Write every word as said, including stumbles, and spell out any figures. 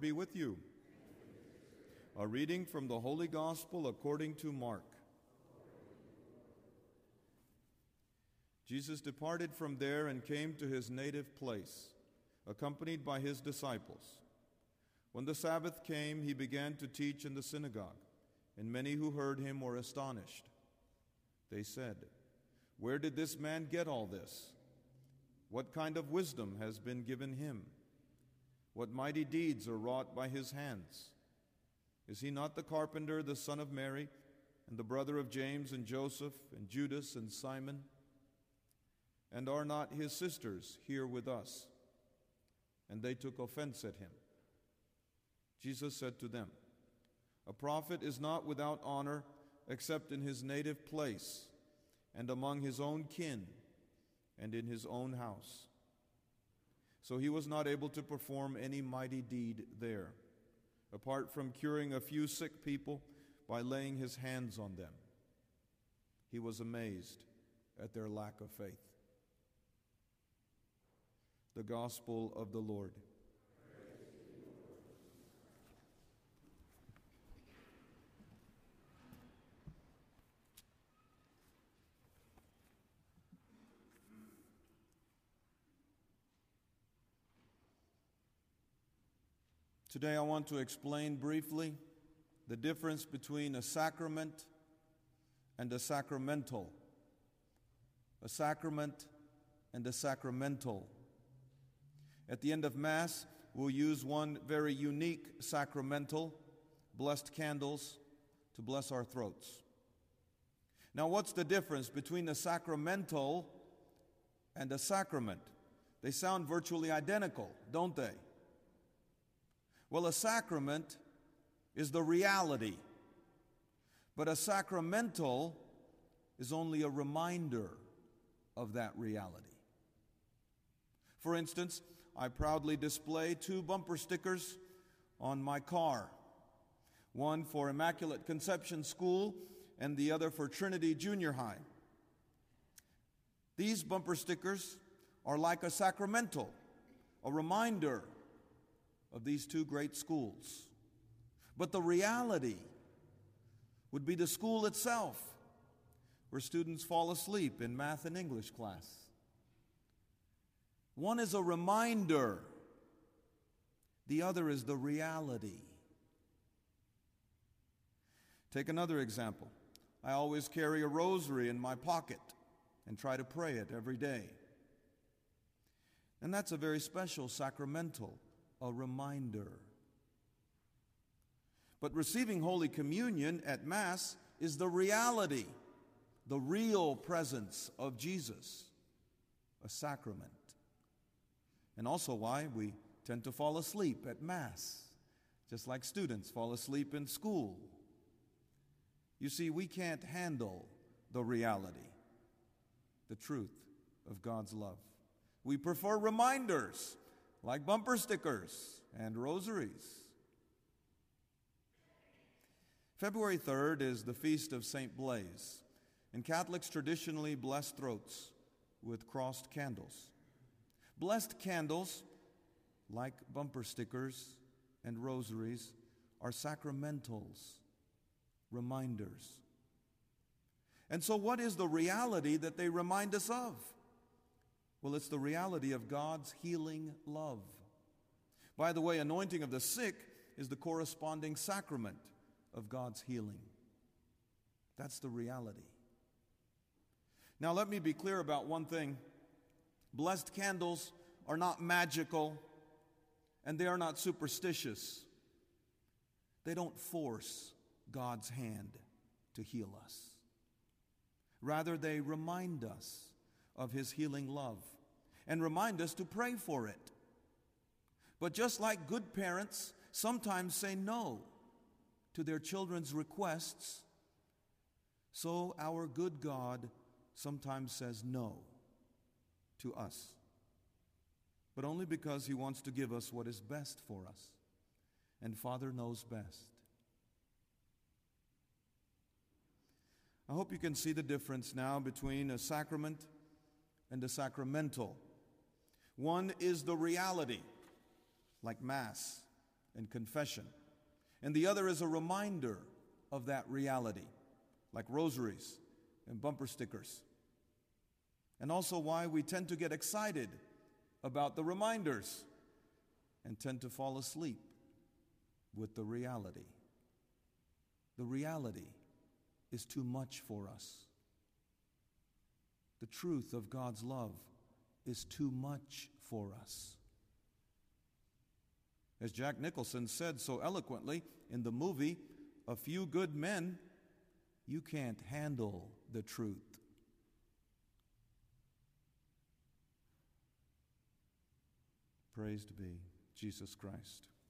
be with you. A reading from the Holy Gospel according to Mark. Jesus departed from there and came to his native place, accompanied by his disciples. When the Sabbath came, he began to teach in the synagogue, and many who heard him were astonished. They said, "Where did this man get all this? What kind of wisdom has been given him? What mighty deeds are wrought by his hands? Is he not the carpenter, the son of Mary, and the brother of James and Joseph and Judas and Simon? And are not his sisters here with us?" And they took offense at him. Jesus said to them, "A prophet is not without honor except in his native place and among his own kin and in his own house." So he was not able to perform any mighty deed there, apart from curing a few sick people by laying his hands on them. He was amazed at their lack of faith. The Gospel of the Lord. Today I want to explain briefly the difference between a sacrament and a sacramental. A sacrament and a sacramental. At the end of Mass, we'll use one very unique sacramental, blessed candles, to bless our throats. Now, what's the difference between a sacramental and a sacrament? They sound virtually identical, don't they? Well, a sacrament is the reality, but a sacramental is only a reminder of that reality. For instance, I proudly display two bumper stickers on my car, one for Immaculate Conception School and the other for Trinity Junior High. These bumper stickers are like a sacramental, a reminder of these two great schools. But the reality would be the school itself, where students fall asleep in math and English class. One is a reminder, the other is the reality. Take another example. I always carry a rosary in my pocket and try to pray it every day. And that's a very special sacramental, a reminder. But receiving Holy Communion at Mass is the reality, the real presence of Jesus, a sacrament. And also why we tend to fall asleep at Mass, just like students fall asleep in school. You see, we can't handle the reality, the truth of God's love. We prefer reminders, like bumper stickers and rosaries. February third is the feast of Saint Blaise, and Catholics traditionally bless throats with crossed candles. Blessed candles, like bumper stickers and rosaries, are sacramentals, reminders. And so what is the reality that they remind us of? Well, it's the reality of God's healing love. By the way, anointing of the sick is the corresponding sacrament of God's healing. That's the reality. Now, let me be clear about one thing. Blessed candles are not magical, and they are not superstitious. They don't force God's hand to heal us. Rather, they remind us of His healing love and remind us to pray for it. But just like good parents sometimes say no to their children's requests, so our good God sometimes says no to us, but only because He wants to give us what is best for us, and Father knows best. I hope you can see the difference now between a sacrament and a sacramental. One is the reality, like Mass, and confession. And the other is a reminder of that reality, like rosaries and bumper stickers. And also why we tend to get excited about the reminders and tend to fall asleep with the reality. The reality is too much for us. The truth of God's love is too much for us. As Jack Nicholson said so eloquently in the movie A Few Good Men, you can't handle the truth. Praised be Jesus Christ.